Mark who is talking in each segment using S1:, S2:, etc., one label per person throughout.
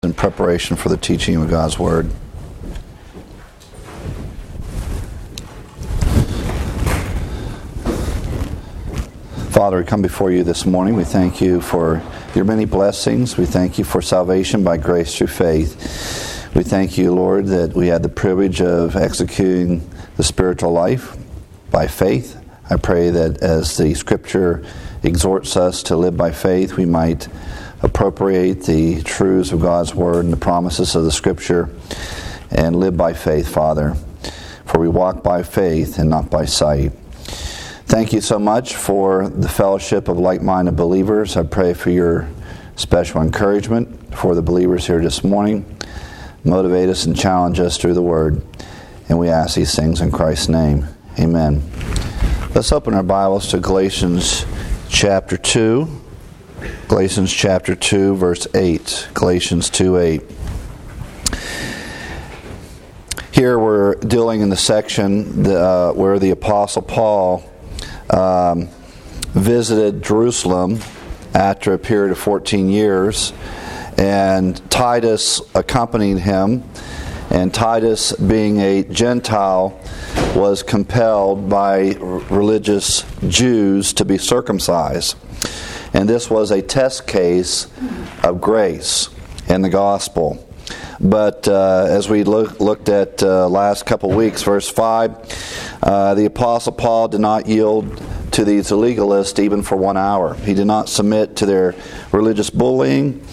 S1: In preparation for the teaching of God's Word. Father, we come before you this morning. We thank you for your many blessings. We thank you for salvation by grace through faith. We thank you, Lord, that we had the privilege of executing the spiritual life by faith. I pray that as the Scripture exhorts us to live by faith, we might appropriate the truths of God's Word and the promises of the Scripture and live by faith, Father. For we walk by faith and not by sight. Thank you so much for the fellowship of like-minded believers. I pray for your special encouragement for the believers here this morning. Motivate us and challenge us through the Word. And we ask these things in Christ's name. Amen. Let's open our Bibles to Galatians chapter 2. Galatians chapter 2, verse 8. Galatians 2:8. Here we're dealing in the section where the Apostle Paul visited Jerusalem after a period of 14 years, and Titus accompanied him. And Titus, being a Gentile, was compelled by religious Jews to be circumcised. And this was a test case of grace and the gospel. But as we looked at last couple weeks, verse 5, the Apostle Paul did not yield to these legalists even for 1 hour. He did not submit to their religious bullying.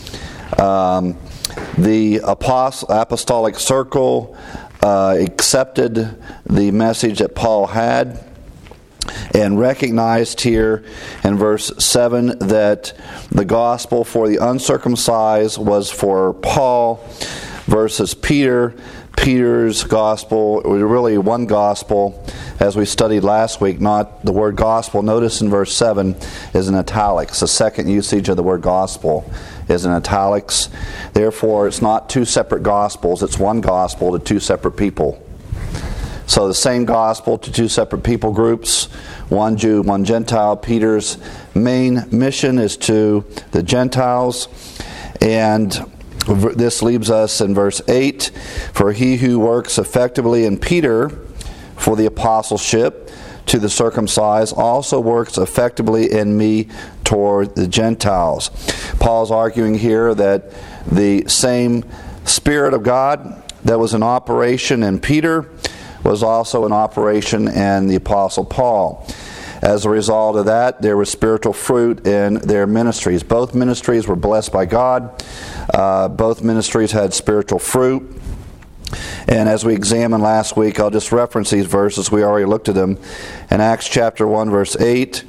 S1: The apostolic circle accepted the message that Paul had, and recognized here in verse 7 that the gospel for the uncircumcised was for Paul versus Peter. Peter's gospel was really one gospel, as we studied last week, not the word gospel. Notice in verse 7 is in italics. The second usage of the word gospel is in italics. Therefore, it's not two separate gospels. It's one gospel to two separate people. So the same gospel to two separate people groups, one Jew, one Gentile. Peter's main mission is to the Gentiles. And this leaves us in verse 8. For he who works effectively in Peter for the apostleship to the circumcised also works effectively in me toward the Gentiles. Paul's arguing here that the same Spirit of God that was in operation in Peter was also in operation in the Apostle Paul. As a result of that, there was spiritual fruit in their ministries. Both ministries were blessed by God. Both ministries had spiritual fruit. And as we examined last week, I'll just reference these verses. We already looked at them. In Acts chapter 1, verse 8,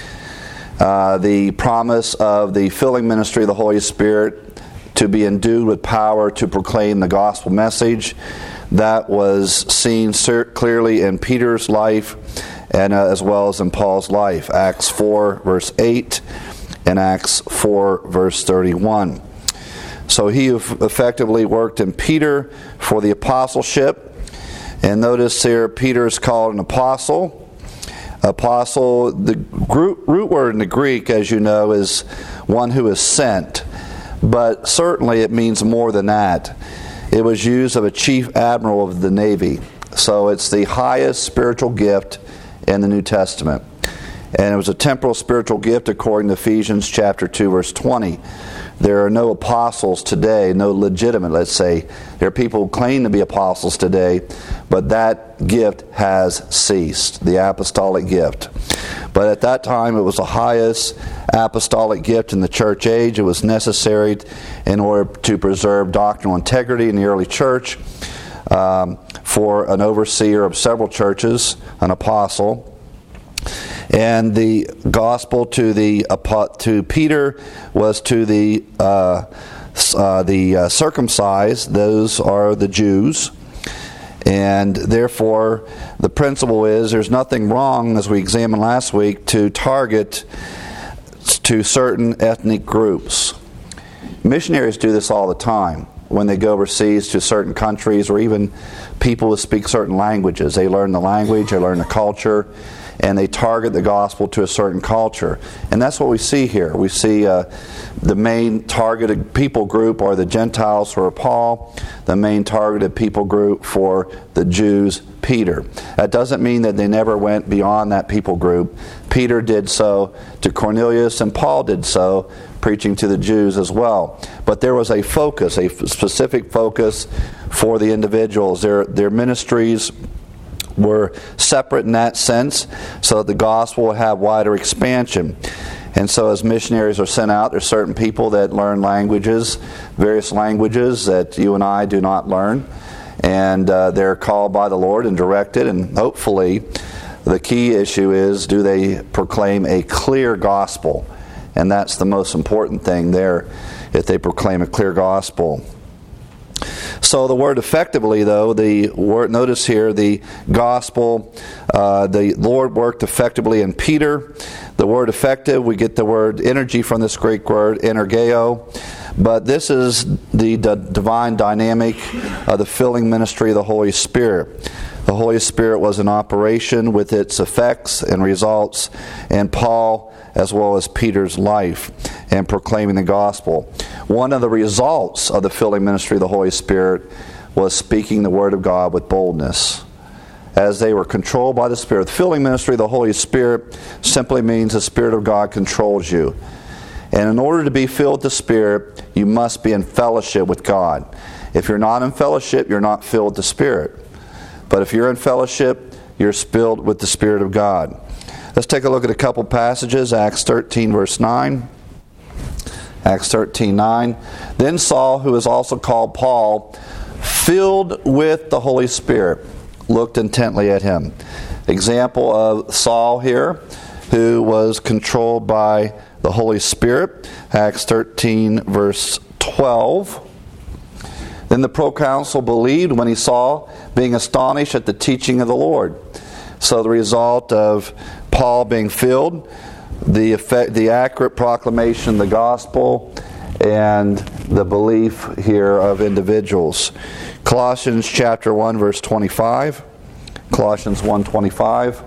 S1: the promise of the filling ministry of the Holy Spirit to be endued with power to proclaim the gospel message. That was seen clearly in Peter's life and as well as in Paul's life. Acts 4, verse 8 and Acts 4, verse 31. So he effectively worked in Peter for the apostleship. And notice here, Peter is called an apostle. Apostle, the root word in the Greek, as you know, is one who is sent. But certainly it means more than that. It was used of a chief admiral of the Navy. So it's the highest spiritual gift in the New Testament. And it was a temporal spiritual gift according to Ephesians chapter 2, verse 20. There are no apostles today, no legitimate, let's say. There are people who claim to be apostles today, but that gift has ceased, the apostolic gift. But at that time, it was the highest apostolic gift in the church age. It was necessary in order to preserve doctrinal integrity in the early church for an overseer of several churches, an apostle. And the gospel to Peter was to the circumcised. Those are the Jews. And therefore, the principle is there's nothing wrong, as we examined last week, to target to certain ethnic groups. Missionaries do this all the time when they go overseas to certain countries, or even people who speak certain languages. They learn the language, they learn the culture, and they target the gospel to a certain culture. And that's what we see here. We see the main targeted people group are the Gentiles for Paul, the main targeted people group for the Jews, Peter. That doesn't mean that they never went beyond that people group. Peter did so to Cornelius, and Paul did so, preaching to the Jews as well. But there was a focus, a specific focus for the individuals. Their ministries were separate in that sense, so that the gospel will have wider expansion. And so as missionaries are sent out, there's certain people that learn languages, various languages that you and I do not learn. And they're called by the Lord and directed, and hopefully the key issue is, do they proclaim a clear gospel? And that's the most important thing there, if they proclaim a clear gospel. So the word effectively, though, the word, notice here, the gospel, the Lord worked effectively in Peter. The word effective, we get the word energy from this Greek word, energeo. But this is the divine dynamic of the filling ministry of the Holy Spirit. The Holy Spirit was in operation with its effects and results in Paul as well as Peter's life and proclaiming the gospel. One of the results of the filling ministry of the Holy Spirit was speaking the word of God with boldness. As they were controlled by the Spirit. The filling ministry of the Holy Spirit simply means the Spirit of God controls you. And in order to be filled with the Spirit, you must be in fellowship with God. If you're not in fellowship, you're not filled with the Spirit. But if you're in fellowship, you're filled with the Spirit of God. Let's take a look at a couple passages. Acts 13, verse 9. Acts 13, 9. Then Saul, who is also called Paul, filled with the Holy Spirit, looked intently at him. Example of Saul here, who was controlled by the Holy Spirit. Acts 13, verse 12. Then the proconsul believed when he saw, being astonished at the teaching of the Lord. So the result of Paul being filled, the accurate proclamation of the gospel, and the belief here of individuals. Colossians chapter 1, verse 25. Colossians 1:25.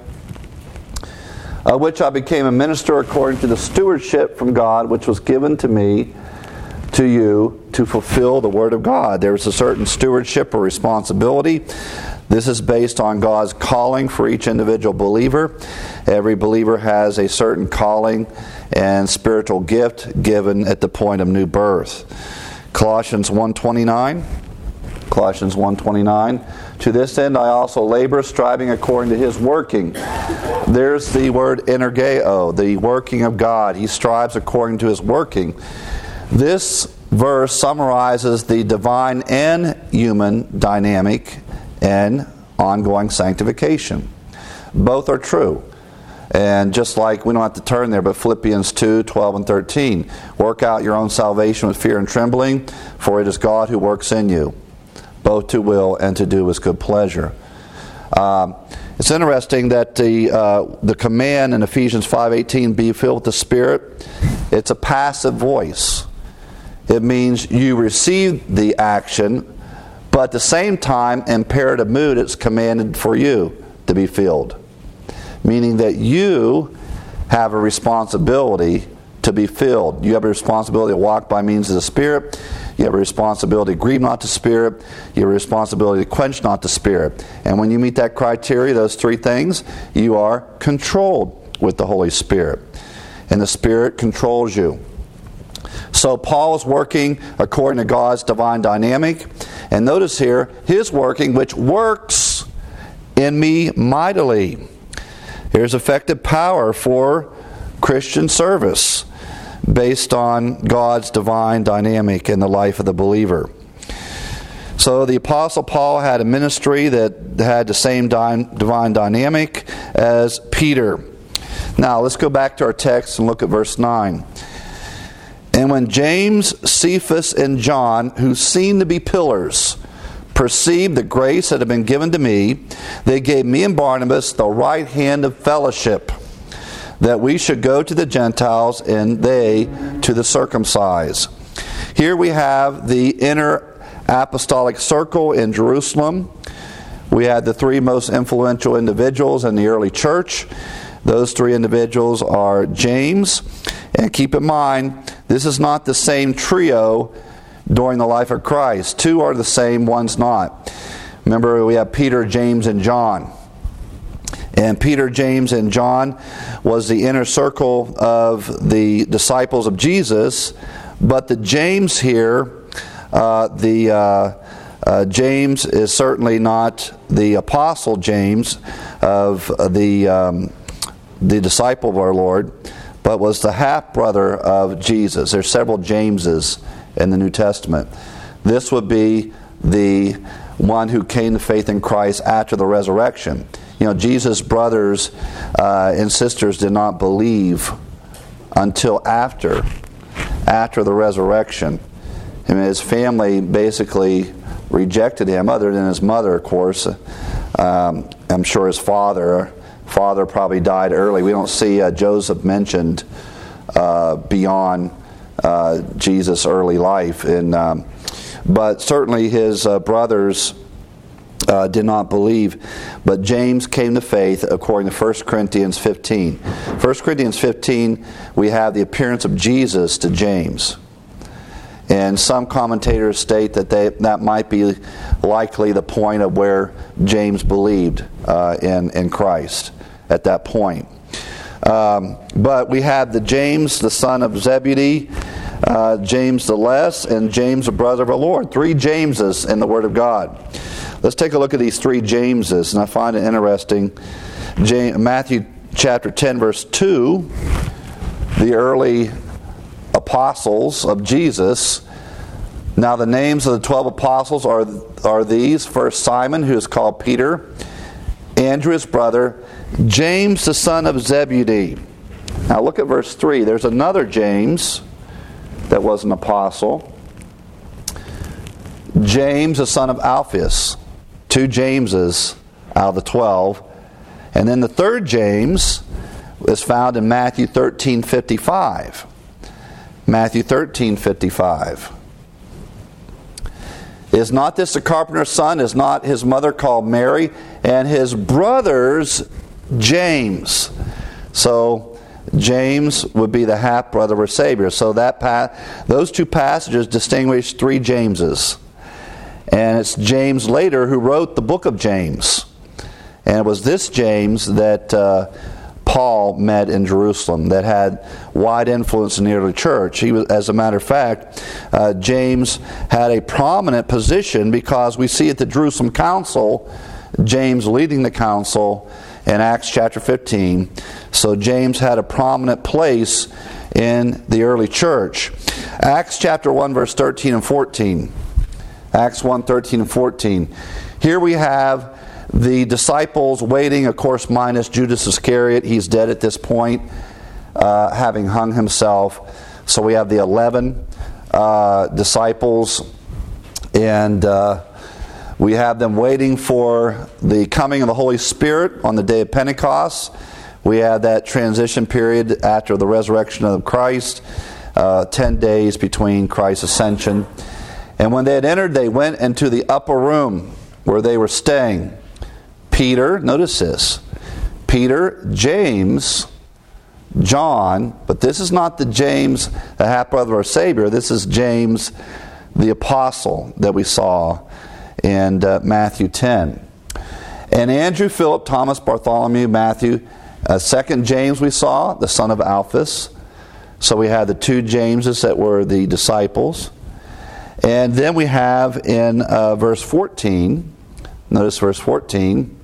S1: Which I became a minister according to the stewardship from God, which was given to me, to you, to fulfill the word of God. There's a certain stewardship or responsibility. This is based on God's calling for each individual believer. Every believer has a certain calling and spiritual gift given at the point of new birth. Colossians 1:29. Colossians 1:29. To this end I also labor, striving according to His working. There's the word energeo, the working of God. He strives according to His working. This verse summarizes the divine and human dynamic and ongoing sanctification. Both are true. And just like, we don't have to turn there, but Philippians 2:12 and 13. Work out your own salvation with fear and trembling, for it is God who works in you, both to will and to do His good pleasure. It's interesting that the command in Ephesians 5:18, be filled with the Spirit, it's a passive voice. It means you receive the action, but at the same time, imperative mood, it's commanded for you to be filled. Meaning that you have a responsibility to be filled. You have a responsibility to walk by means of the Spirit. You have a responsibility to grieve not the Spirit. You have a responsibility to quench not the Spirit. And when you meet that criteria, those three things, you are controlled with the Holy Spirit. And the Spirit controls you. So Paul is working according to God's divine dynamic. And notice here, his working, which works in me mightily. Here's effective power for Christian service based on God's divine dynamic in the life of the believer. So the Apostle Paul had a ministry that had the same divine dynamic as Peter. Now let's go back to our text and look at verse 9. And when James, Cephas, and John, who seemed to be pillars, perceived the grace that had been given to me, they gave me and Barnabas the right hand of fellowship, that we should go to the Gentiles and they to the circumcised. Here we have the inner apostolic circle in Jerusalem. We had the three most influential individuals in the early church. Those three individuals are James, and keep in mind, this is not the same trio during the life of Christ. Two are the same, one's not. Remember, we have Peter, James, and John. And Peter, James, and John was the inner circle of the disciples of Jesus. But the James here, James is certainly not the apostle James of the disciple of our Lord, but was the half-brother of Jesus. There's several Jameses in the New Testament. This would be the one who came to faith in Christ after the resurrection. You know, Jesus' brothers and sisters did not believe until after the resurrection. And his family basically rejected him, other than his mother, of course. I'm sure his father probably died early. We don't see Joseph mentioned beyond Jesus' early life. But certainly his brothers did not believe. But James came to faith according to 1 Corinthians 15. 1 Corinthians 15, we have the appearance of Jesus to James. And some commentators state that that might be likely the point of where James believed in Christ at that point. But we have the James, the son of Zebedee, James the Less, and James the brother of our Lord. Three Jameses in the Word of God. Let's take a look at these three Jameses, and I find it interesting. Matthew chapter 10, verse 2, the early apostles of Jesus. Now the names of the 12 apostles are these. First, Simon, who is called Peter, Andrew his brother, James the son of Zebedee. Now look at verse 3. There's another James that was an apostle. James the son of Alphaeus. Two Jameses out of the 12. And then the third James is found in Matthew 13:55. Matthew 13:55. Is not this the carpenter's son? Is not his mother called Mary? And his brothers, James. So James would be the half-brother of our Savior. So those two passages distinguish three Jameses. And it's James later who wrote the book of James. And it was this James that Paul met in Jerusalem, that had wide influence in the early church. He was, as a matter of fact, James had a prominent position, because we see at the Jerusalem Council, James leading the council in Acts chapter 15. So James had a prominent place in the early church. Acts chapter 1, verse 13 and 14. Acts 1, 13 and 14. Here we have the disciples waiting, of course, minus Judas Iscariot. He's dead at this point, having hung himself. So we have the 11 disciples, and we have them waiting for the coming of the Holy Spirit on the day of Pentecost. We have that transition period after the resurrection of Christ, 10 days between Christ's ascension. And when they had entered, they went into the upper room where they were staying. Peter, notice this, Peter, James, John, but this is not the James, the half-brother of our Savior. This is James, the apostle that we saw in Matthew 10. And Andrew, Philip, Thomas, Bartholomew, Matthew, second James we saw, the son of Alphaeus. So we had the two Jameses that were the disciples. And then we have in verse 14, notice verse 14,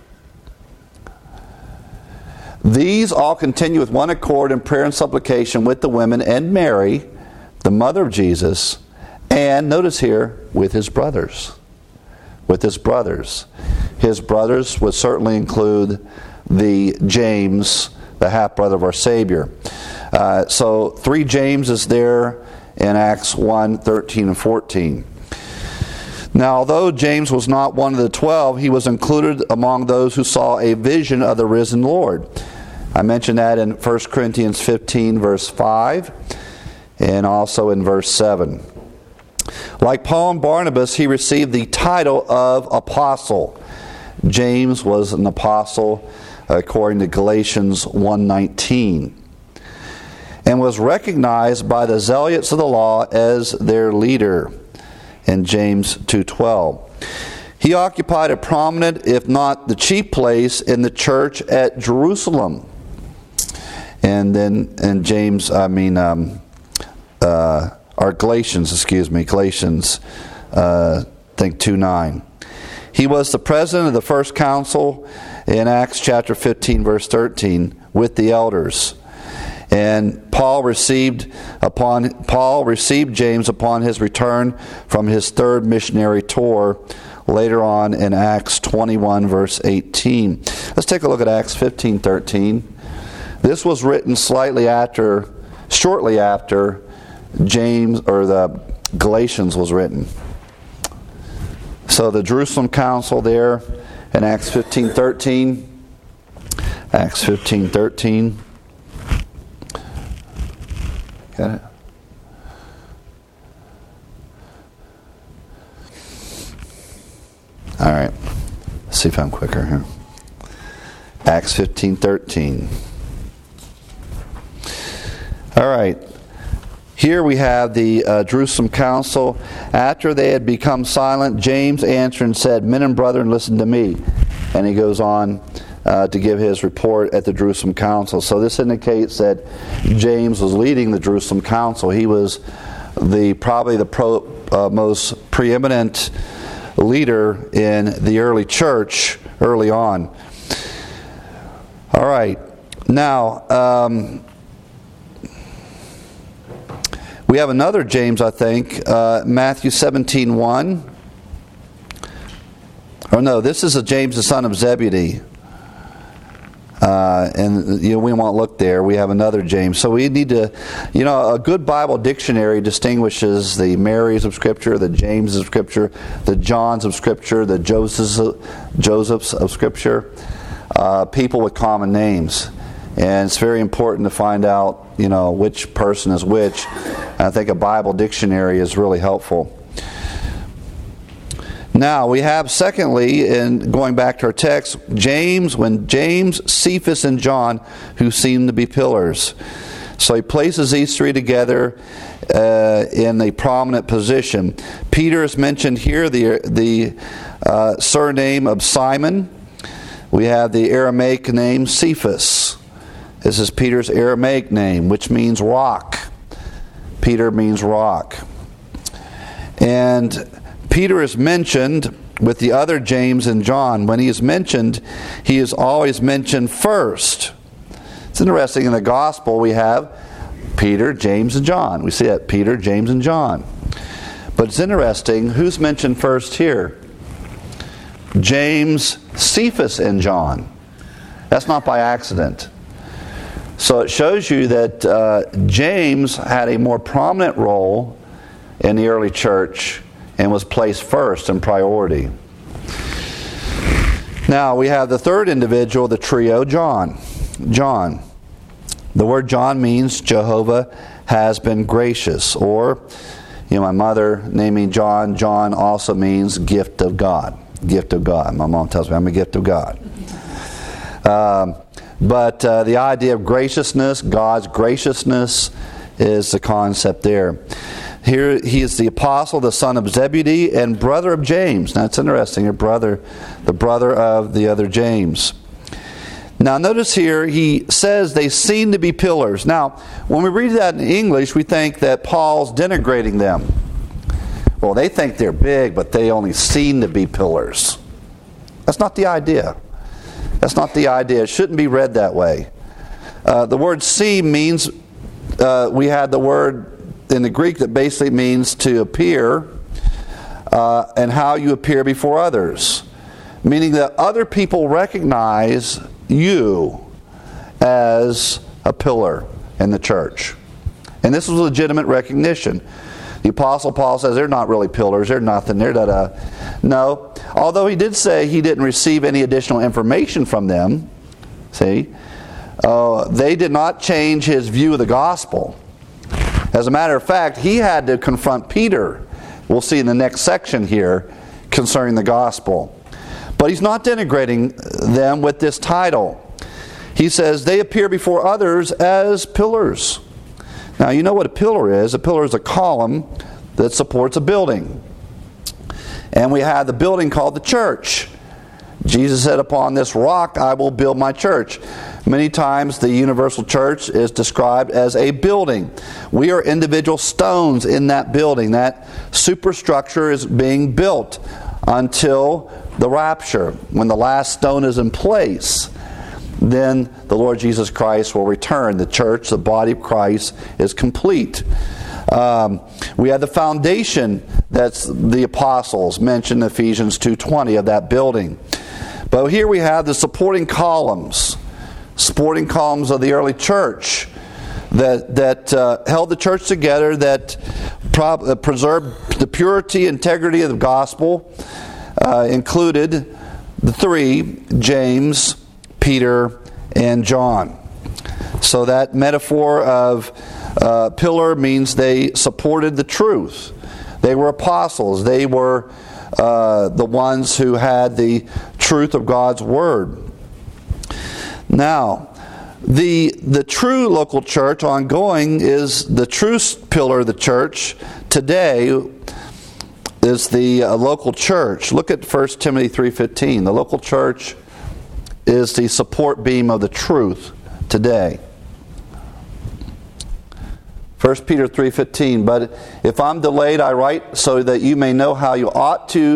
S1: these all continue with one accord in prayer and supplication with the women and Mary, the mother of Jesus, and notice here, with his brothers. With his brothers. His brothers would certainly include the James, the half-brother of our Savior. So three Jameses there in Acts 1, 13 and 14. Now, although James was not one of the 12, he was included among those who saw a vision of the risen Lord. I mentioned that in 1 Corinthians 15, verse 5, and also in verse 7. Like Paul and Barnabas, he received the title of apostle. James was an apostle according to Galatians 1:19, and was recognized by the zealots of the law as their leader in James 2:12. He occupied a prominent, if not the chief place in the church at Jerusalem. And then in Galatians, I think 2:9. He was the president of the first council in Acts chapter 15, verse 13, with the elders. And Paul received James upon his return from his third missionary tour later on in Acts 21, verse 18. Let's take a look at Acts 15:13. This was written shortly after James or the Galatians was written. So the Jerusalem Council there in Acts 15:13. Acts 15:13. Got it? All right. Let's see if I'm quicker here. Acts 15:13. All right. Here we have the Jerusalem Council. After they had become silent, James answered and said, "Men and brethren, listen to me." And he goes on to give his report at the Jerusalem Council. So this indicates that James was leading the Jerusalem Council. He was probably the most preeminent leader in the early church early on. All right. Now, we have another James, I think, Matthew 17:1. Oh no, this is a James, the son of Zebedee. And we won't look there. We have another James. So we need to, a good Bible dictionary distinguishes the Marys of Scripture, the James of Scripture, the Johns of Scripture, the Josephs of Scripture, people with common names. And it's very important to find out, which person is which. And I think a Bible dictionary is really helpful. Now, we have secondly, in going back to our text, James, Cephas, and John, who seem to be pillars. So he places these three together in a prominent position. Peter is mentioned here, the surname of Simon. We have the Aramaic name Cephas. This is Peter's Aramaic name, which means rock. Peter means rock. And Peter is mentioned with the other James and John. When he is mentioned, he is always mentioned first. It's interesting, in the gospel we have Peter, James, and John. We see that, Peter, James, and John. But it's interesting, who's mentioned first here? James, Cephas, and John. That's not by accident. So it shows you that James had a more prominent role in the early church and was placed first in priority. Now we have the third individual, the trio, John. John. The word John means Jehovah has been gracious. Or, my mother named me John. John also means gift of God. Gift of God. My mom tells me I'm a gift of God. But the idea of graciousness, God's graciousness, is the concept there. Here he is the apostle, the son of Zebedee, and brother of James. Now it's interesting, the brother of the other James. Now notice here, he says they seem to be pillars. Now, when we read that in English, we think that Paul's denigrating them. Well, they think they're big, but they only seem to be pillars. That's not the idea. That's not the idea. It shouldn't be read that way. The word seem means, we had the word in the Greek that basically means to appear, and how you appear before others. Meaning that other people recognize you as a pillar in the church. And this was legitimate recognition. The Apostle Paul says they're not really pillars, they're nothing, they're da-da. No, although he did say he didn't receive any additional information from them, they did not change his view of the gospel. As a matter of fact, he had to confront Peter, we'll see in the next section here, concerning the gospel. But he's not denigrating them with this title. he says, they appear before others as pillars. Now, you know what a pillar is. A pillar is a column that supports a building. And we have the building called the church. Jesus said, upon this rock I will build my church. Many times the universal church is described as a building. We are individual stones in that building. That superstructure is being built until the rapture. When the last stone is in place, then the Lord Jesus Christ will return. The church, the body of Christ, is complete. We have the foundation, that's the apostles mentioned in Ephesians 2:20 of that building. But here we have the supporting columns of the early church that held the church together, that preserved the purity, integrity of the gospel, included the three, James, Peter, and John. So that metaphor of pillar means they supported the truth. They were apostles. They were the ones who had the truth of God's Word. Now, the true local church ongoing is the true pillar of the church today is the local church. Look at 1 Timothy 3:15. The local church is the support beam of the truth today. 1 Peter 3:15, but if I'm delayed, I write so that you may know how you ought to,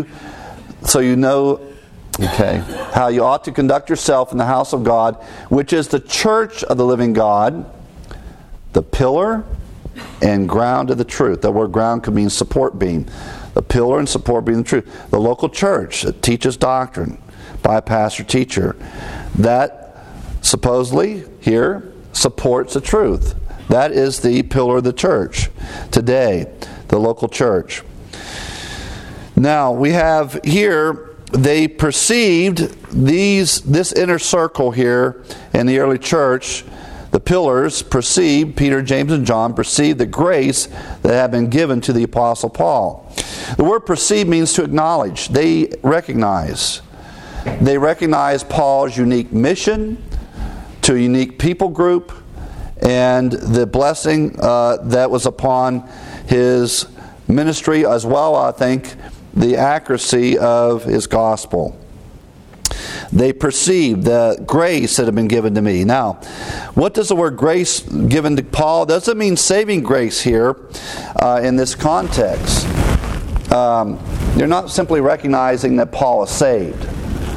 S1: how you ought to conduct yourself in the house of God, which is the church of the living God, the pillar and ground of the truth. That word ground could mean support beam. The pillar and support beam of the truth. The local church that teaches doctrine by a pastor teacher. That supposedly here supports the truth. That is the pillar of the church today, the local church. Now we have here, they perceived this inner circle here in the early church. The pillars perceived, Peter, James, and John perceived the grace that had been given to the Apostle Paul. The word perceive means to acknowledge. They recognize Paul's unique mission to a unique people group, and the blessing that was upon his ministry, as well, I think, the accuracy of his gospel. They perceived the grace that had been given to me. Now, what does the word grace given to Paul? Doesn't mean saving grace here in this context. They're not simply recognizing that Paul is saved.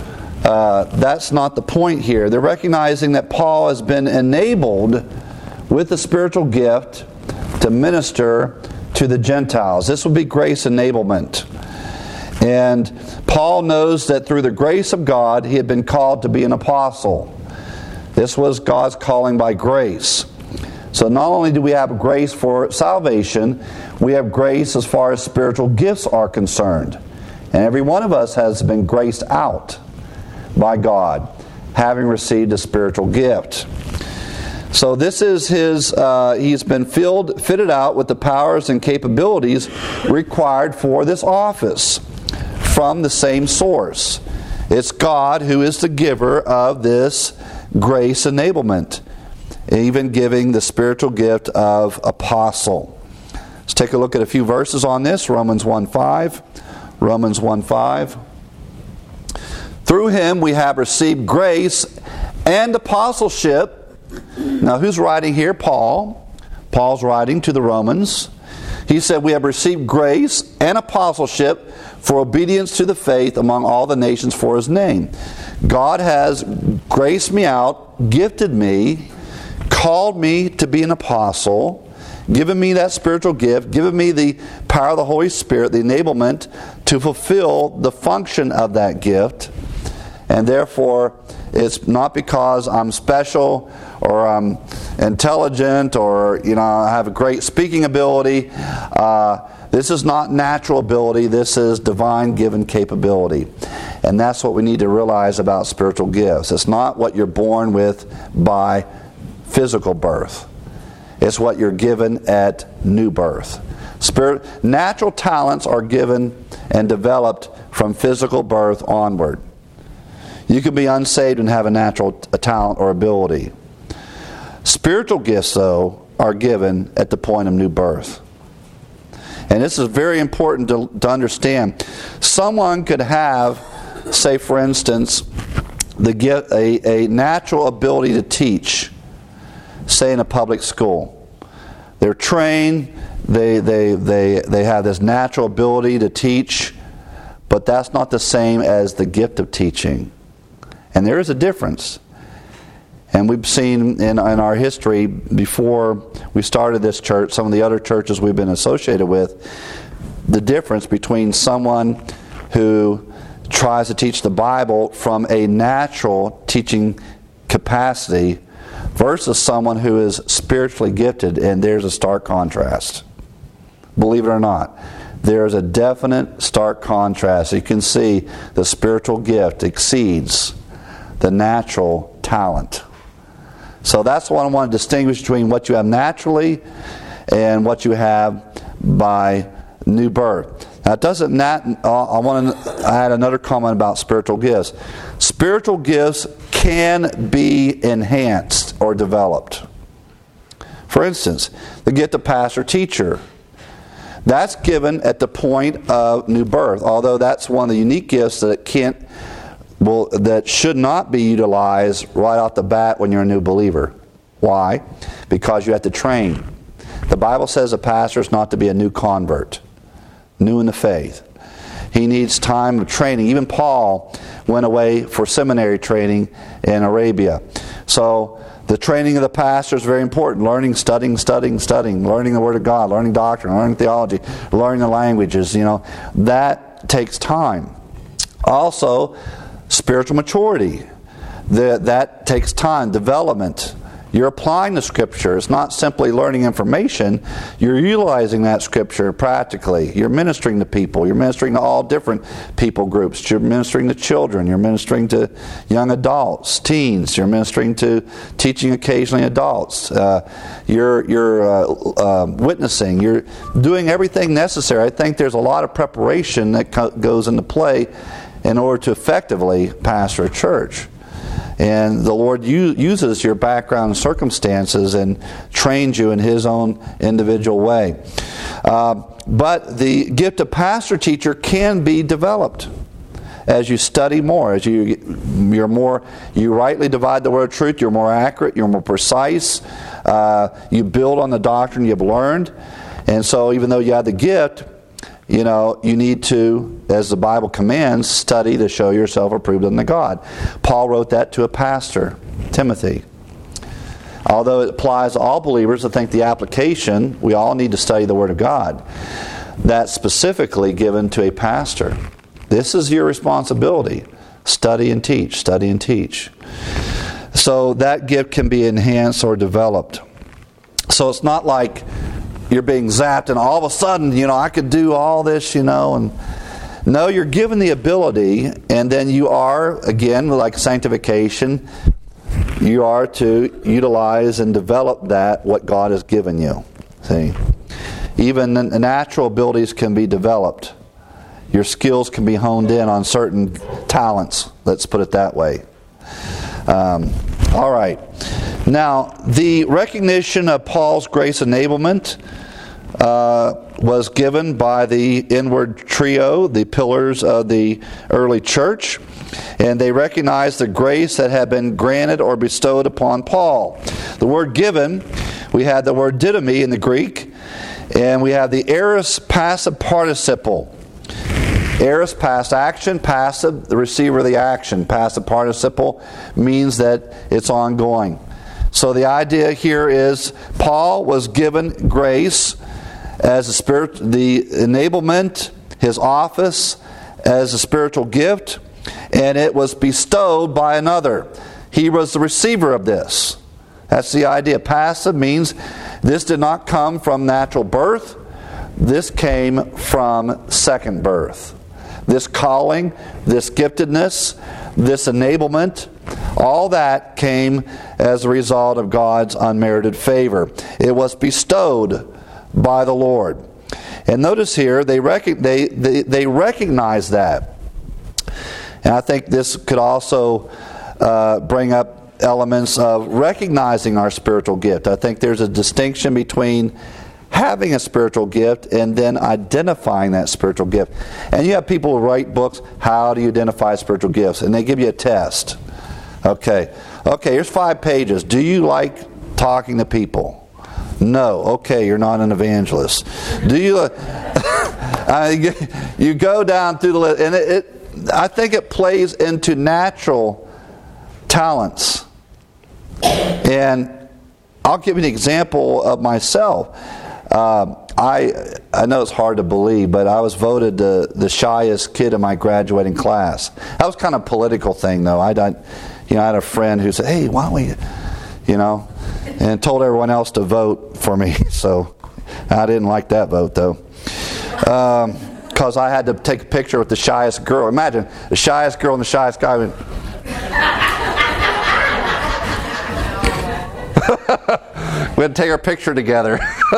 S1: That's not the point here. They're recognizing that Paul has been enabled with the spiritual gift to minister to the Gentiles. This would be grace enablement. And Paul knows that through the grace of God, he had been called to be an apostle. This was God's calling by grace. So not only do we have grace for salvation, we have grace as far as spiritual gifts are concerned. And every one of us has been graced out by God, having received a spiritual gift. So this is he's been fitted out with the powers and capabilities required for this office from the same source. It's God who is the giver of this grace enablement, even giving the spiritual gift of apostle. Let's take a look at a few verses on this. Romans 1:5. Romans 1:5. Through him we have received grace and apostleship. Now, who's writing here? Paul. Paul's writing to the Romans. He said, we have received grace and apostleship for obedience to the faith among all the nations for his name. God has graced me out, gifted me, called me to be an apostle, given me that spiritual gift, given me the power of the Holy Spirit, the enablement to fulfill the function of that gift. And therefore, it's not because I'm special or I'm intelligent or I have a great speaking ability. This is not natural ability. This is divine given capability. And that's what we need to realize about spiritual gifts. It's not what you're born with by physical birth. It's what you're given at new birth. Natural talents are given and developed from physical birth onward. You can be unsaved and have a natural talent or ability. Spiritual gifts, though, are given at the point of new birth. And this is very important to understand. Someone could have, say for instance, the gift, a natural ability to teach, say in a public school. They're trained, they have this natural ability to teach, but that's not the same as the gift of teaching. And there is a difference. And we've seen in our history, before we started this church, some of the other churches we've been associated with, the difference between someone who tries to teach the Bible from a natural teaching capacity versus someone who is spiritually gifted, and there's a stark contrast. Believe it or not, there's a definite stark contrast. You can see the spiritual gift exceeds the natural talent. So that's what I want to distinguish between what you have naturally and what you have by new birth. Now, it doesn't. I want to add another comment about spiritual gifts. Spiritual gifts can be enhanced or developed. For instance, the gift of pastor teacher. That's given at the point of new birth. Although that's one of the unique gifts that that should not be utilized right off the bat when you're a new believer. Why? Because you have to train. The Bible says a pastor is not to be a new convert, new in the faith. He needs time of training. Even Paul went away for seminary training in Arabia. So the training of the pastor is very important. Learning, studying, learning the Word of God, learning doctrine, learning theology, learning the languages. That takes time. Also, spiritual maturity. That takes time. Development. You're applying the Scripture. It's not simply learning information. You're utilizing that Scripture practically. You're ministering to people. You're ministering to all different people groups. You're ministering to children. You're ministering to young adults, teens. You're ministering to teaching occasionally adults. You're witnessing. You're doing everything necessary. I think there's a lot of preparation that goes into play in order to effectively pastor a church. And the Lord uses your background and circumstances and trains you in His own individual way. But the gift of pastor teacher can be developed as you study more, as you rightly divide the word of truth. You're more accurate. You're more precise. You build on the doctrine you've learned. And so, even though you have the gift, you need to, as the Bible commands, study to show yourself approved unto God. Paul wrote that to a pastor, Timothy. Although it applies to all believers, I think the application, we all need to study the Word of God. That's specifically given to a pastor. This is your responsibility. Study and teach, study and teach. So that gift can be enhanced or developed. So it's not like you're being zapped and all of a sudden, I could do all this, and no, you're given the ability, and then you are, again, like sanctification, you are to utilize and develop what God has given you. See? Even the natural abilities can be developed. Your skills can be honed in on certain talents, let's put it that way. All right. Now, the recognition of Paul's grace enablement was given by the inward trio, the pillars of the early church, and they recognized the grace that had been granted or bestowed upon Paul. The word given, we had the word didomi in the Greek, and we have the aorist passive participle. Aorist, past action, passive, the receiver of the action. Passive participle means that it's ongoing. So the idea here is Paul was given grace as the enablement, his office as a spiritual gift, and it was bestowed by another. He was the receiver of this. That's the idea. Passive means this did not come from natural birth. This came from second birth. This calling, this giftedness, this enablement, all that came as a result of God's unmerited favor. It was bestowed by the Lord. And notice here, they recognize that. And I think this could also bring up elements of recognizing our spiritual gift. I think there's a distinction between having a spiritual gift and then identifying that spiritual gift. And you have people who write books, how do you identify spiritual gifts? And they give you a test. Okay, here's 5 pages. Do you like talking to people? No. Okay, you're not an evangelist. Do you... you go down through the list, and I think it plays into natural talents. And I'll give you an example of myself. I know it's hard to believe, but I was voted the shyest kid in my graduating class. That was kind of a political thing, though. I had a friend who said, "Hey, why don't we," and told everyone else to vote for me. So I didn't like that vote, though, because I had to take a picture with the shyest girl. Imagine the shyest girl and the shyest guy. We had to take our picture together.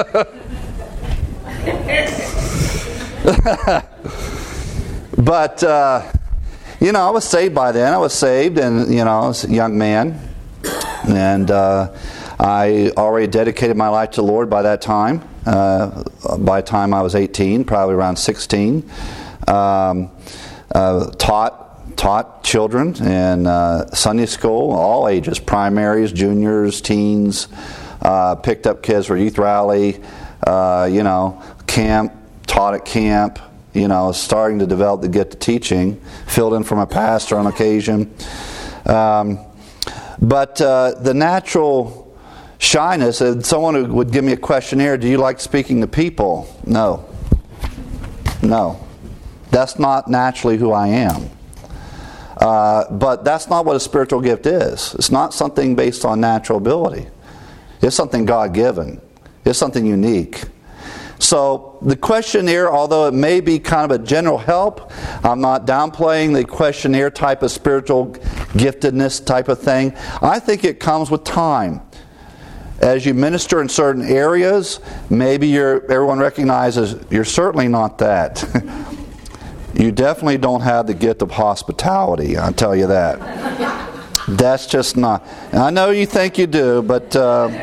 S1: But I was saved by then. I was saved, and I was a young man, and I already dedicated my life to the Lord by that time. By the time I was 18, probably around 16, taught children in Sunday school, all ages, primaries, juniors, teens, picked up kids for youth rally, camp, taught at camp, starting to develop the gift of teaching, filled in from a pastor on occasion. But the natural shyness, someone who would give me a questionnaire, do you like speaking to people? No. That's not naturally who I am. But that's not what a spiritual gift is. It's not something based on natural ability. It's something God-given. It's something unique. So the questionnaire, although it may be kind of a general help, I'm not downplaying the questionnaire type of spiritual giftedness type of thing. I think it comes with time. As you minister in certain areas, maybe everyone recognizes you're certainly not that. You definitely don't have the gift of hospitality, I'll tell you that. That's just not. And I know you think you do, but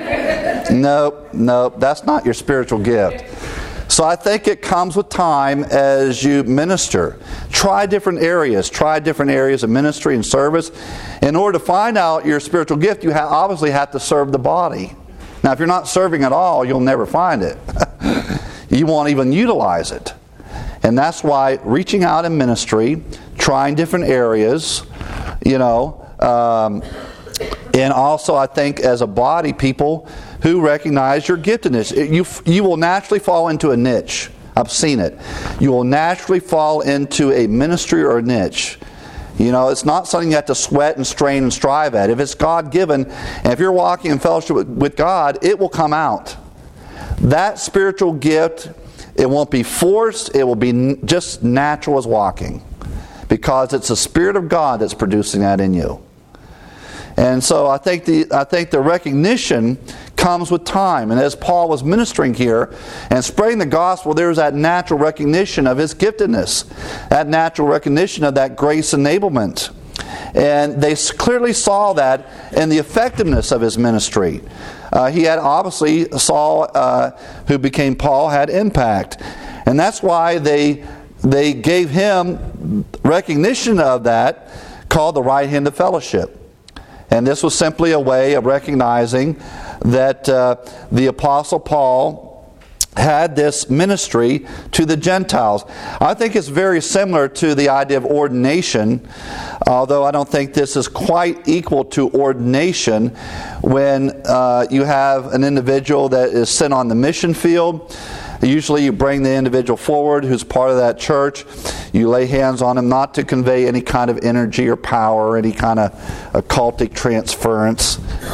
S1: nope, that's not your spiritual gift. So I think it comes with time as you minister. Try different areas of ministry and service. In order to find out your spiritual gift, you obviously have to serve the body. Now, if you're not serving at all, you'll never find it. You won't even utilize it. And that's why reaching out in ministry, trying different areas, and also I think as a body, people who recognize your giftedness. You will naturally fall into a niche. I've seen it. You will naturally fall into a ministry or a niche. It's not something you have to sweat and strain and strive at. If it's God-given, and if you're walking in fellowship with God, it will come out. That spiritual gift, it won't be forced. It will be just natural as walking. Because it's the Spirit of God that's producing that in you. And so I think the recognition comes with time. And as Paul was ministering here and spreading the gospel, there was that natural recognition of his giftedness. That natural recognition of that grace enablement. And they clearly saw that in the effectiveness of his ministry. He had obviously, Saul, who became Paul, had impact. And that's why they gave him recognition of that, called the right hand of fellowship. And this was simply a way of recognizing that the Apostle Paul had this ministry to the Gentiles. I think it's very similar to the idea of ordination, although I don't think this is quite equal to ordination when you have an individual that is sent on the mission field. Usually you bring the individual forward who's part of that church. You lay hands on him not to convey any kind of energy or power, any kind of occultic transference.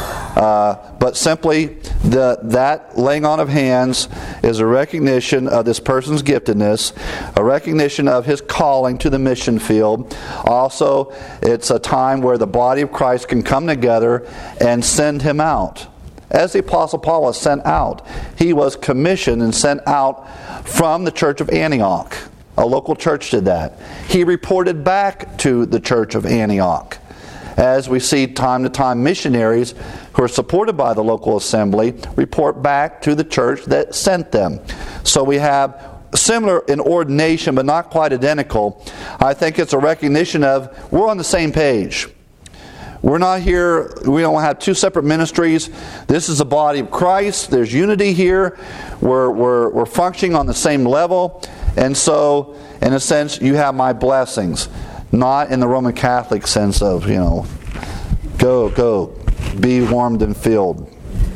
S1: But simply that laying on of hands is a recognition of this person's giftedness, a recognition of his calling to the mission field. Also, it's a time where the body of Christ can come together and send him out. As the Apostle Paul was sent out, he was commissioned and sent out from the church of Antioch. A local church did that. He reported back to the church of Antioch. As we see time to time, missionaries who are supported by the local assembly report back to the church that sent them. So we have similar in ordination, but not quite identical. I think it's a recognition of we're on the same page. We're not here, we don't have two separate ministries. This is the body of Christ. There's unity here. We're functioning on the same level. And so, in a sense, you have my blessings. Not in the Roman Catholic sense of, go, be warmed and filled.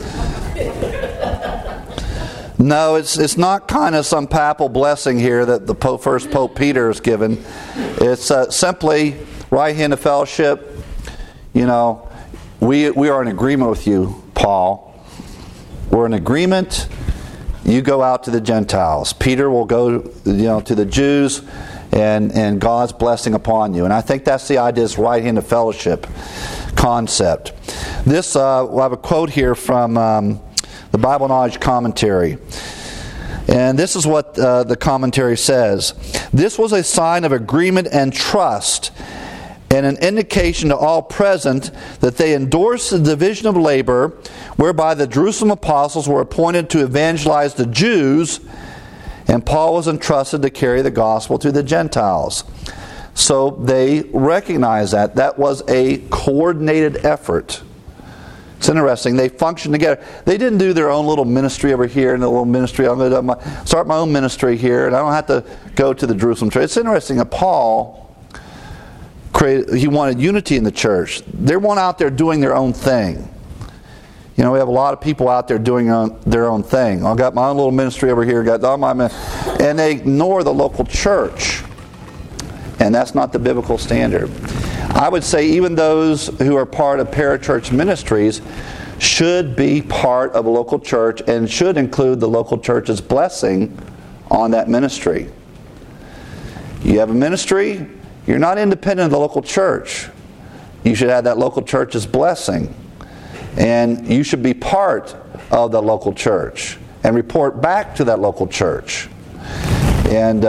S1: No, it's not kind of some papal blessing here that the first Pope Peter has given. It's simply right hand of fellowship. We are in agreement with you, Paul. We're in agreement. You go out to the Gentiles. Peter will go, to the Jews, and God's blessing upon you. And I think that's the idea, this right hand of fellowship concept. This, we'll have a quote here from the Bible Knowledge Commentary. And this is what the commentary says. This was a sign of agreement and trust, and an indication to all present that they endorsed the division of labor whereby the Jerusalem apostles were appointed to evangelize the Jews, and Paul was entrusted to carry the gospel to the Gentiles. So they recognized that. That was a coordinated effort. It's interesting. They functioned together. They didn't do their own little ministry over here and a little ministry. I'm going to start my own ministry here, and I don't have to go to the Jerusalem church. It's interesting that Paul he wanted unity in the church. They weren't out there doing their own thing. We have a lot of people out there doing their own thing. I've got my own little ministry over here, and they ignore the local church. And that's not the biblical standard. I would say even those who are part of parachurch ministries should be part of a local church and should include the local church's blessing on that ministry. You have a ministry, you're not independent of the local church. You should have that local church's blessing. And you should be part of the local church and report back to that local church. And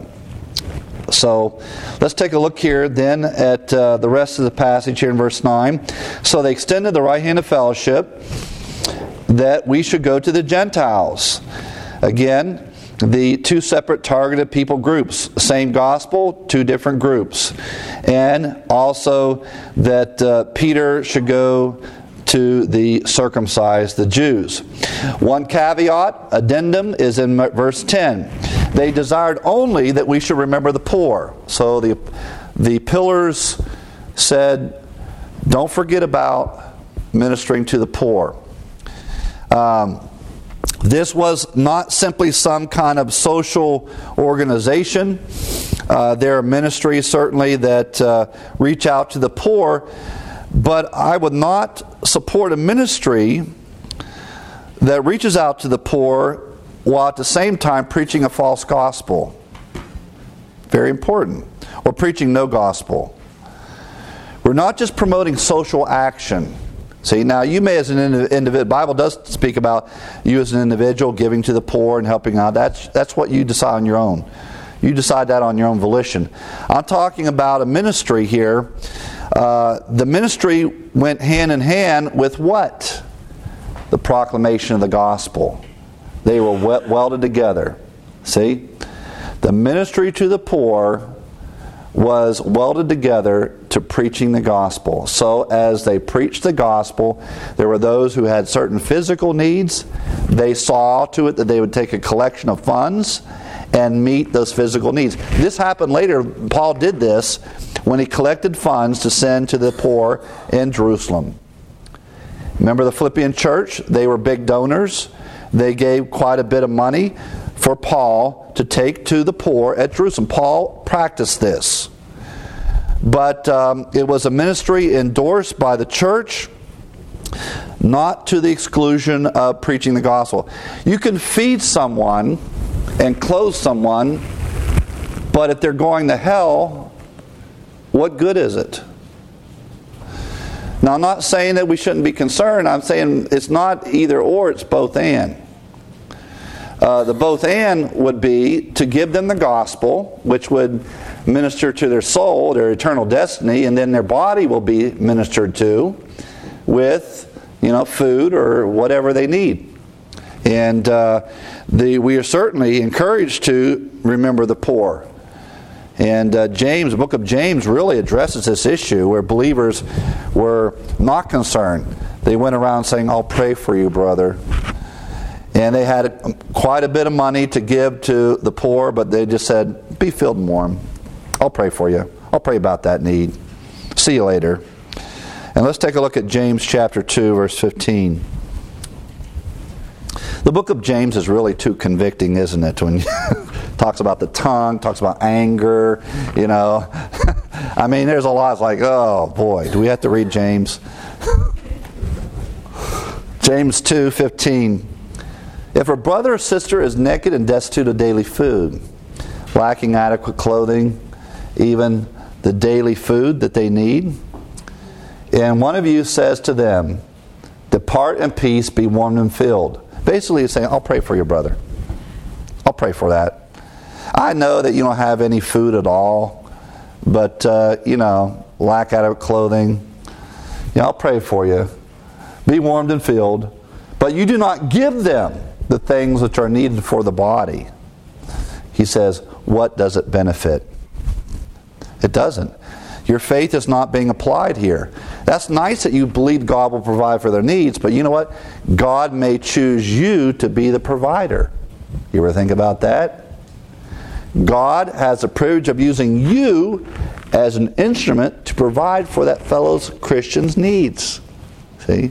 S1: so let's take a look here then at the rest of the passage here in verse 9. So they extended the right hand of fellowship that we should go to the Gentiles. Again, the two separate targeted people groups. Same gospel, two different groups. And also that Peter should go to the circumcised, the Jews. One caveat, addendum, is in verse 10. They desired only that we should remember the poor. So the pillars said, don't forget about ministering to the poor. This was not simply some kind of social organization. There are ministries certainly that reach out to the poor, but I would not support a ministry that reaches out to the poor while at the same time preaching a false gospel. Very important. Or preaching no gospel. We're not just promoting social action. See, now you may as an individual, the Bible does speak about you as an individual giving to the poor and helping out. That's what you decide on your own. You decide that on your own volition. I'm talking about a ministry here. The ministry went hand in hand with what? The proclamation of the gospel. They were welded together. See? The ministry to the poor was welded together to preaching the gospel. So as they preached the gospel, there were those who had certain physical needs. They saw to it that they would take a collection of funds and meet those physical needs. This happened later. Paul did this when he collected funds to send to the poor in Jerusalem. Remember the Philippian church? They were big donors. They gave quite a bit of money for Paul to take to the poor at Jerusalem. Paul practiced this. But it was a ministry endorsed by the church, not to the exclusion of preaching the gospel. You can feed someone and clothe someone, but if they're going to hell, what good is it? Now, I'm not saying that we shouldn't be concerned. I'm saying it's not either or, it's both and. The both and would be to give them the gospel, which would minister to their soul, their eternal destiny, and then their body will be ministered to with, food or whatever they need. And we are certainly encouraged to remember the poor. And the book of James really addresses this issue where believers were not concerned. They went around saying, "I'll pray for you, brother." And they had quite a bit of money to give to the poor, but they just said, "Be filled and warm. I'll pray for you. I'll pray about that need. See you later." And let's take a look at James chapter 2, verse 15. The book of James is really too convicting, isn't it? When talks about the tongue, talks about anger, I mean, there's a lot. It's like, oh boy, do we have to read James? James 2:15. If a brother or sister is naked and destitute of daily food, lacking adequate clothing, even the daily food that they need, and one of you says to them, "Depart in peace, be warmed and filled." Basically, he's saying, "I'll pray for your brother. I'll pray for that. I know that you don't have any food at all, but, lack adequate clothing. I'll pray for you. Be warmed and filled. But you do not give them the things which are needed for the body." He says, what does it benefit? It doesn't. Your faith is not being applied here. That's nice that you believe God will provide for their needs, but you know what? God may choose you to be the provider. You ever think about that? God has the privilege of using you as an instrument to provide for that fellow Christian's needs. See?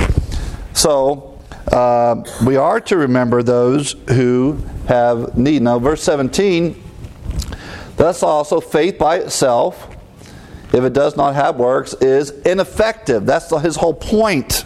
S1: So, we are to remember those who have need. Now, verse 17, thus also faith by itself, if it does not have works, is ineffective. That's his whole point.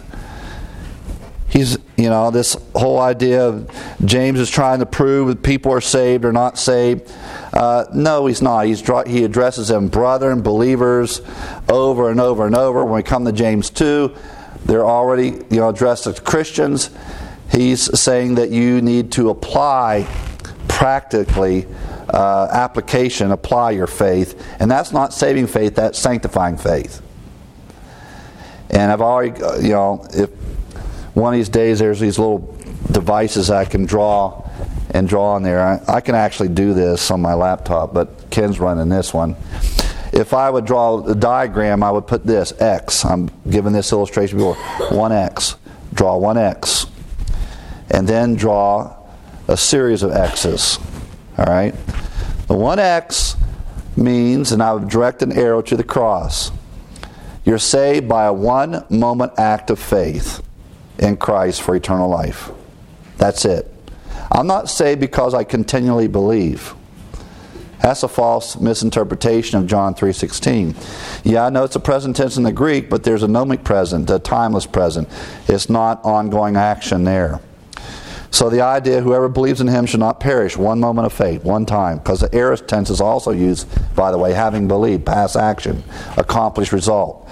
S1: He's, this whole idea of James is trying to prove that people are saved or not saved. No, he's not. He addresses them, brethren, believers, over and over and over. When we come to James 2, they're already addressed as Christians. He's saying that you need to apply practically apply your faith. And that's not saving faith, that's sanctifying faith. And I've already, if one of these days there's these little devices I can draw on there. I can actually do this on my laptop, but Ken's running this one. If I would draw a diagram, I would put this, X. I'm giving this illustration before. 1X. Draw 1X. And then draw a series of X's. Alright? The 1X means, and I would direct an arrow to the cross. You're saved by a one-moment act of faith in Christ for eternal life. That's it. I'm not saved because I continually believe. That's a false misinterpretation of John 3:16. Yeah, I know it's a present tense in the Greek, but there's a gnomic present, a timeless present. It's not ongoing action there. So the idea, whoever believes in him should not perish. One moment of faith, one time. Because the aorist tense is also used, by the way, having believed, past action, accomplished result.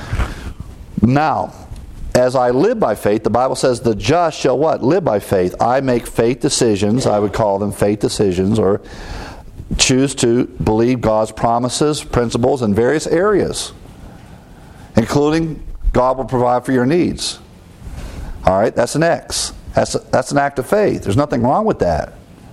S1: Now, as I live by faith, the Bible says the just shall what? Live by faith. I make faith decisions, I would call them faith decisions, or choose to believe God's promises, principles in various areas, including God will provide for your needs. Alright, that's an X. That's an act of faith. There's nothing wrong with that.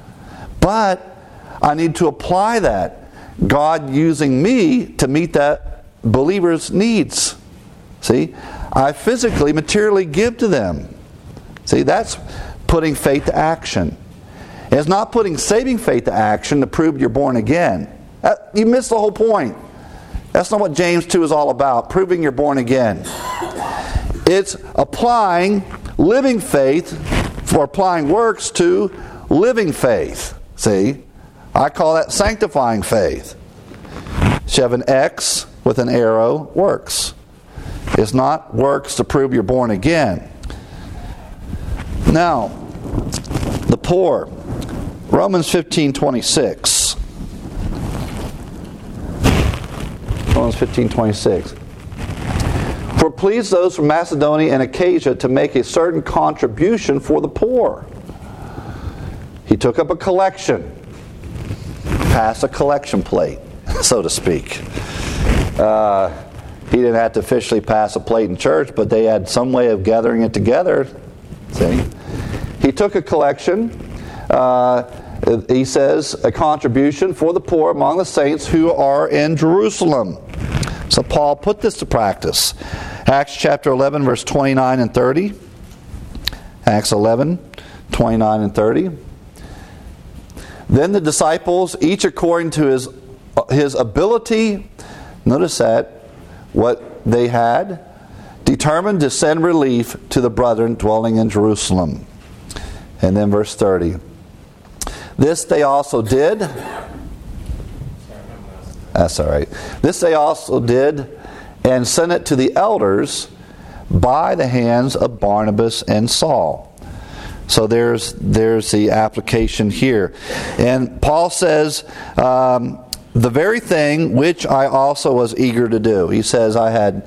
S1: But I need to apply that. God using me to meet that believer's needs. See? I physically, materially give to them. See, that's putting faith to action. It's not putting saving faith to action to prove you're born again. You missed the whole point. That's not what James 2 is all about, proving you're born again. It's applying living faith, for applying works to living faith. See? I call that sanctifying faith. So you have an X with an arrow, works. It's not works to prove you're born again. Now, the poor. Romans 15:26. Romans 15:26. For please those from Macedonia and Achaia to make a certain contribution for the poor. took up a collection, passed a collection plate, so to speak. He didn't have to officially pass a plate in church, but they had some way of gathering it together. See? He took a collection. He says, a contribution for the poor among the saints who are in Jerusalem. So Paul put this to practice. Acts chapter 11, verse 29 and 30. Acts 11, 29 and 30. Then the disciples, each according to his ability, notice that, what they had, determined to send relief to the brethren dwelling in Jerusalem. And then verse 30. This they also did. That's all right. This they also did, and sent it to the elders by the hands of Barnabas and Saul. So there's the application here. And Paul says, the very thing which I also was eager to do. He says, I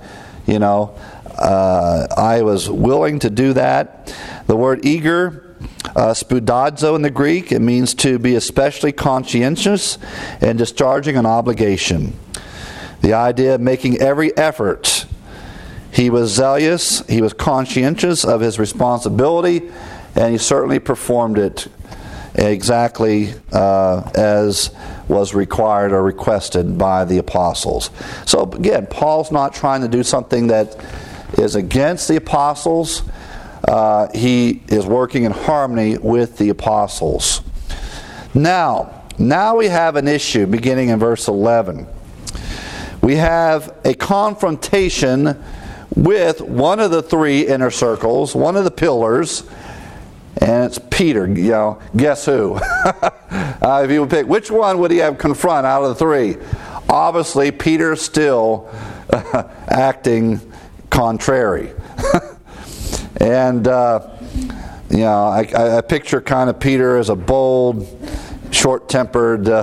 S1: was willing to do that. The word eager, spoudazo in the Greek, it means to be especially conscientious and discharging an obligation. The idea of making every effort. He was zealous, he was conscientious of his responsibility, and he certainly performed it exactly as was required or requested by the apostles. So again, Paul's not trying to do something that is against the apostles. He is working in harmony with the apostles. Now we have an issue beginning in verse 11. We have a confrontation with one of the three inner circles, one of the pillars, and it's Peter. Guess who? If you would pick, which one would he have confront out of the three? Obviously, Peter's still acting contrary. And, I picture kind of Peter as a bold, short-tempered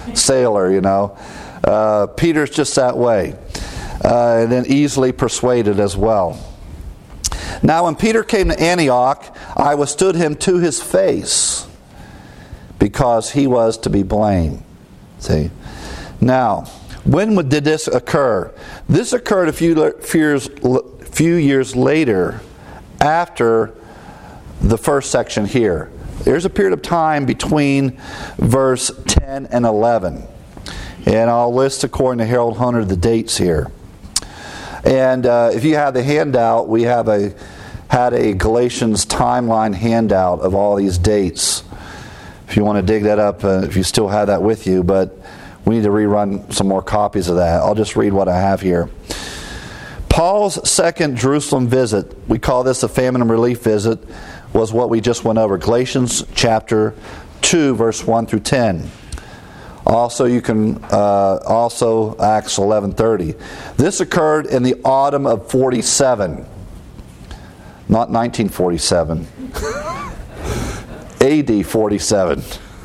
S1: sailor, Peter's just that way. And then easily persuaded as well. Now when Peter came to Antioch, I withstood him to his face, because he was to be blamed. See? Now, when did this occur? This occurred a few years later, after the first section here. There's a period of time between verse 10 and 11. And I'll list, according to Harold Hunter, the dates here. And if you have the handout, we had a Galatians timeline handout of all these dates. If you want to dig that up, if you still have that with you, but we need to rerun some more copies of that. I'll just read what I have here. Paul's second Jerusalem visit, we call this a famine and relief visit, was what we just went over. Galatians chapter 2, verse 1 through 10. Also, you can also Acts 11:30. This occurred in the autumn of 47, not 1947, AD 47.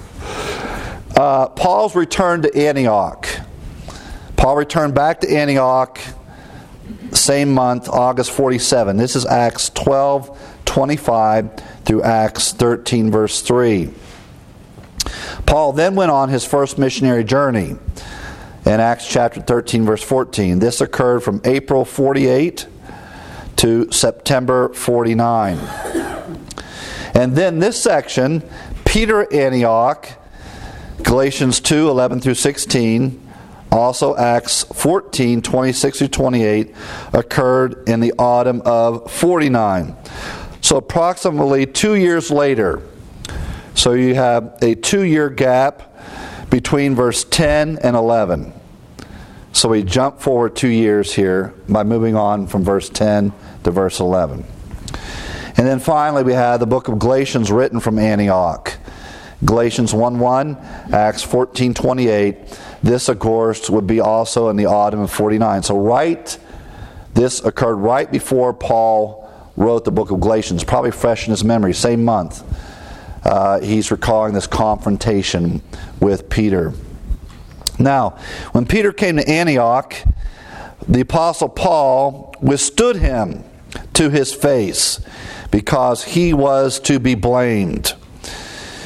S1: Paul's return to Antioch. Paul returned back to Antioch same month, August 47. This is Acts 12:25 through Acts 13, verse 3. Paul then went on his first missionary journey in Acts chapter 13, verse 14. This occurred from April 48 to September 49. And then this section, Peter at Antioch, Galatians 2, 11 through 16, also Acts 14, 26 through 28, occurred in the autumn of 49. So approximately 2 years later. So you have a 2-year gap between verse 10 and 11. So we jump forward 2 years here by moving on from verse 10 to verse 11. And then finally we have the book of Galatians written from Antioch. Galatians 1:1, Acts 14:28. This, of course, would be also in the autumn of 49. So this occurred right before Paul wrote the book of Galatians. Probably fresh in his memory, same month. He's recalling this confrontation with Peter. Now, when Peter came to Antioch, the Apostle Paul withstood him to his face, because he was to be blamed.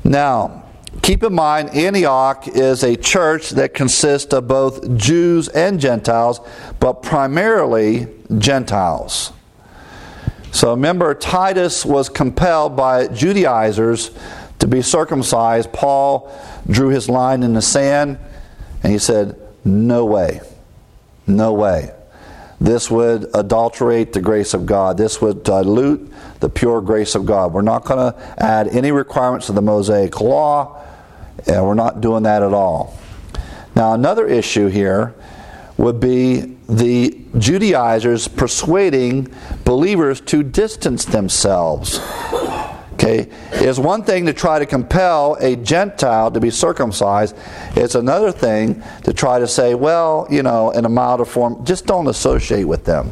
S1: Now, keep in mind, Antioch is a church that consists of both Jews and Gentiles, but primarily Gentiles. So remember, Titus was compelled by Judaizers to be circumcised. Paul drew his line in the sand, and he said, no way. No way. This would adulterate the grace of God. This would dilute the pure grace of God. We're not going to add any requirements to the Mosaic Law, and we're not doing that at all. Now, another issue here would be the Judaizers persuading believers to distance themselves. Okay, it's one thing to try to compel a Gentile to be circumcised. It's another thing to try to say, well, in a milder form, just don't associate with them.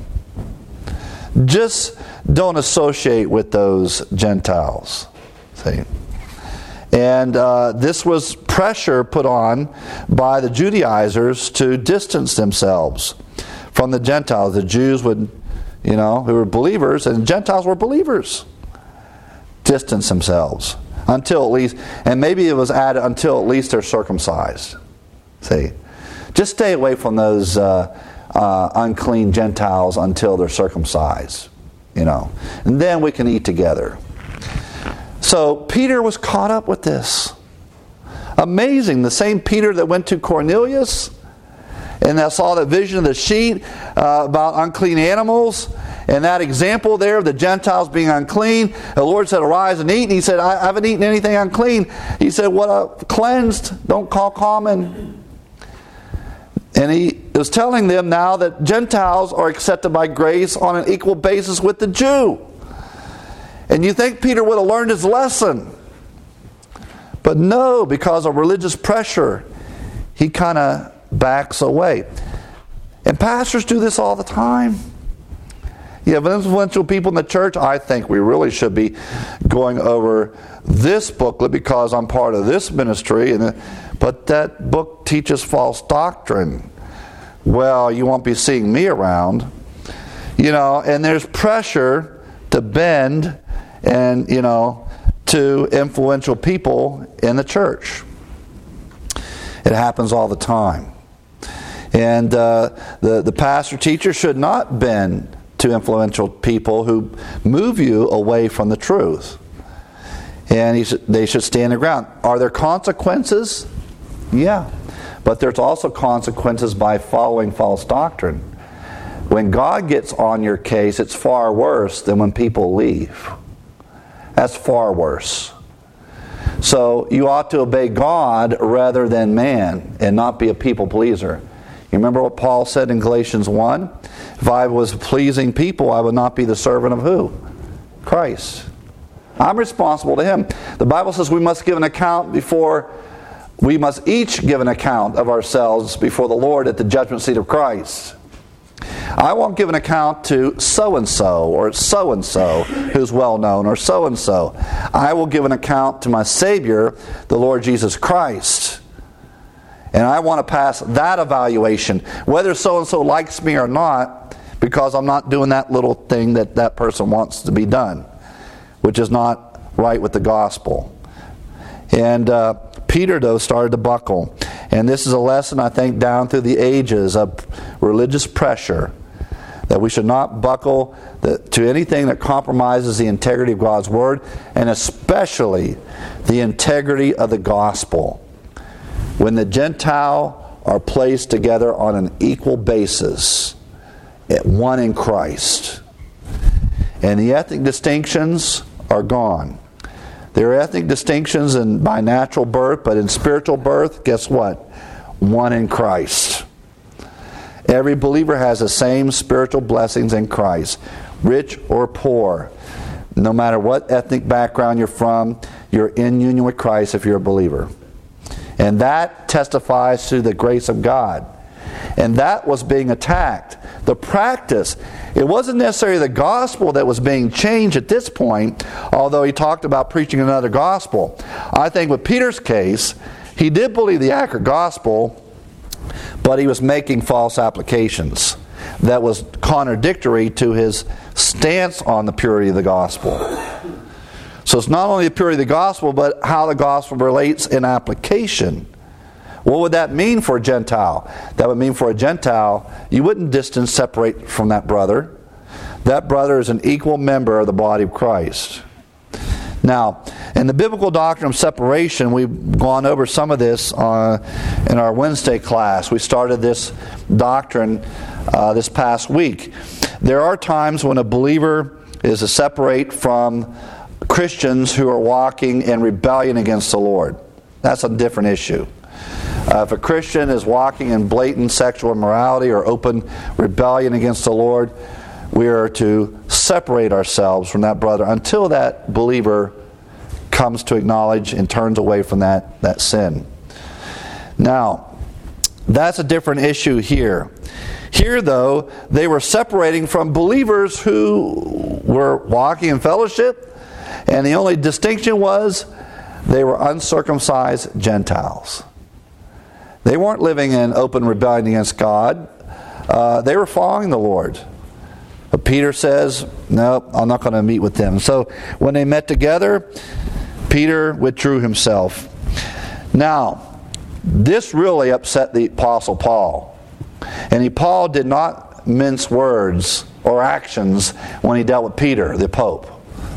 S1: Just don't associate with those Gentiles. See? And this was pressure put on by the Judaizers to distance themselves from the Gentiles. The Jews would, who were believers, and the Gentiles were believers, distance themselves until at least, and maybe it was added until at least they're circumcised. See, just stay away from those unclean Gentiles until they're circumcised, and then we can eat together. So Peter was caught up with this. Amazing, the same Peter that went to Cornelius and that saw the vision of the sheet about unclean animals. And that example there of the Gentiles being unclean, the Lord said, arise and eat. And he said, I haven't eaten anything unclean. He said, what cleansed, don't call common. And he was telling them now that Gentiles are accepted by grace on an equal basis with the Jew. And you think Peter would have learned his lesson. But no, because of religious pressure, he kind of backs away. And pastors do this all the time. You have influential people in the church. I think we really should be going over this booklet because I'm part of this ministry. But that book teaches false doctrine. Well, you won't be seeing me around. And there's pressure to bend and, to influential people in the church. It happens all the time. And the pastor teacher should not bend to influential people who move you away from the truth. And they should stand their ground. Are there consequences? Yeah. But there's also consequences by following false doctrine. When God gets on your case, it's far worse than when people leave. That's far worse. So you ought to obey God rather than man and not be a people pleaser. You remember what Paul said in Galatians 1? If I was pleasing people, I would not be the servant of who? Christ. I'm responsible to Him. The Bible says we must give an account we must each give an account of ourselves before the Lord at the judgment seat of Christ. I won't give an account to so-and-so or so-and-so who's well-known or so-and-so. I will give an account to my Savior, the Lord Jesus Christ. And I want to pass that evaluation, whether so-and-so likes me or not, because I'm not doing that little thing that person wants to be done, which is not right with the gospel. And Peter, though, started to buckle. And this is a lesson, I think, down through the ages of religious pressure, that we should not buckle to anything that compromises the integrity of God's Word, and especially the integrity of the gospel. When the Gentile are placed together on an equal basis, at one in Christ, and the ethnic distinctions are gone. There are ethnic distinctions by natural birth, but in spiritual birth, guess what? One in Christ. Every believer has the same spiritual blessings in Christ, rich or poor. No matter what ethnic background you're from, you're in union with Christ if you're a believer. And that testifies to the grace of God. And that was being attacked. The practice, it wasn't necessarily the gospel that was being changed at this point, although he talked about preaching another gospel. I think with Peter's case, he did believe the accurate gospel, but he was making false applications that was contradictory to his stance on the purity of the gospel. So it's not only the purity of the gospel, but how the gospel relates in application. What would that mean for a Gentile? That would mean for a Gentile, you wouldn't distance separate from that brother. That brother is an equal member of the body of Christ. Now, in the biblical doctrine of separation, we've gone over some of this in our Wednesday class. We started this doctrine this past week. There are times when a believer is to separate from Christians who are walking in rebellion against the Lord. That's a different issue. If a Christian is walking in blatant sexual immorality or open rebellion against the Lord, we are to separate ourselves from that brother until that believer comes to acknowledge and turns away from that sin. Now, that's a different issue here. Here, though, they were separating from believers who were walking in fellowship, and the only distinction was they were uncircumcised Gentiles. They weren't living in open rebellion against God. They were following the Lord. But Peter says, no, I'm not going to meet with them. So when they met together, Peter withdrew himself. Now, this really upset the Apostle Paul. And Paul did not mince words or actions when he dealt with Peter, the Pope.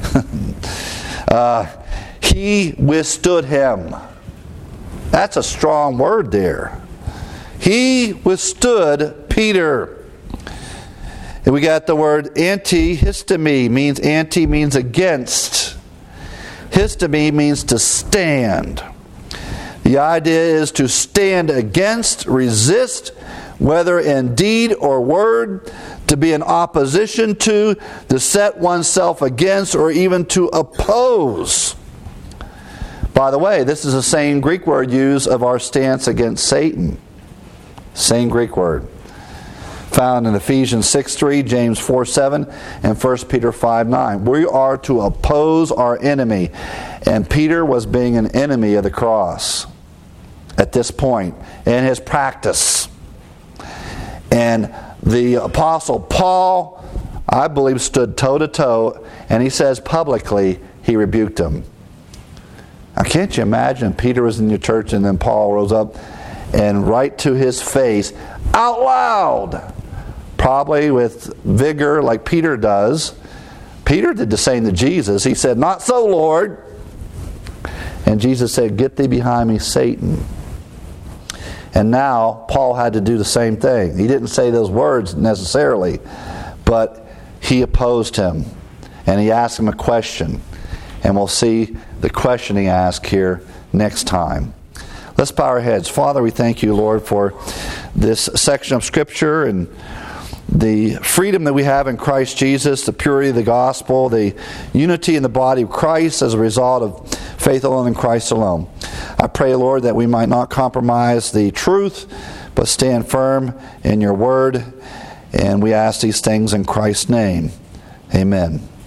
S1: He withstood him. That's a strong word there. He withstood Peter. And we got the word antihistemi. Anti means against. Histemi means to stand. The idea is to stand against, resist, whether in deed or word, to be in opposition to set oneself against, or even to oppose. By the way, this is the same Greek word used of our stance against Satan. Same Greek word. Found in Ephesians 6:3, James 4:7, and 1 Peter 5:9. We are to oppose our enemy. And Peter was being an enemy of the cross at this point in his practice. And the Apostle Paul, I believe, stood toe-to-toe, and he says publicly he rebuked him. Now, can't you imagine Peter was in your church and then Paul rose up and right to his face, out loud, probably with vigor like Peter does. Peter did the same to Jesus. He said, "Not so, Lord." And Jesus said, "Get thee behind me, Satan." And now Paul had to do the same thing. He didn't say those words necessarily, but he opposed him. And he asked him a question. And we'll see the question he asked here next time. Let's bow our heads. Father, we thank you, Lord, for this section of Scripture and the freedom that we have in Christ Jesus, the purity of the gospel, the unity in the body of Christ as a result of faith alone in Christ alone. I pray, Lord, that we might not compromise the truth, but stand firm in your word. And we ask these things in Christ's name. Amen.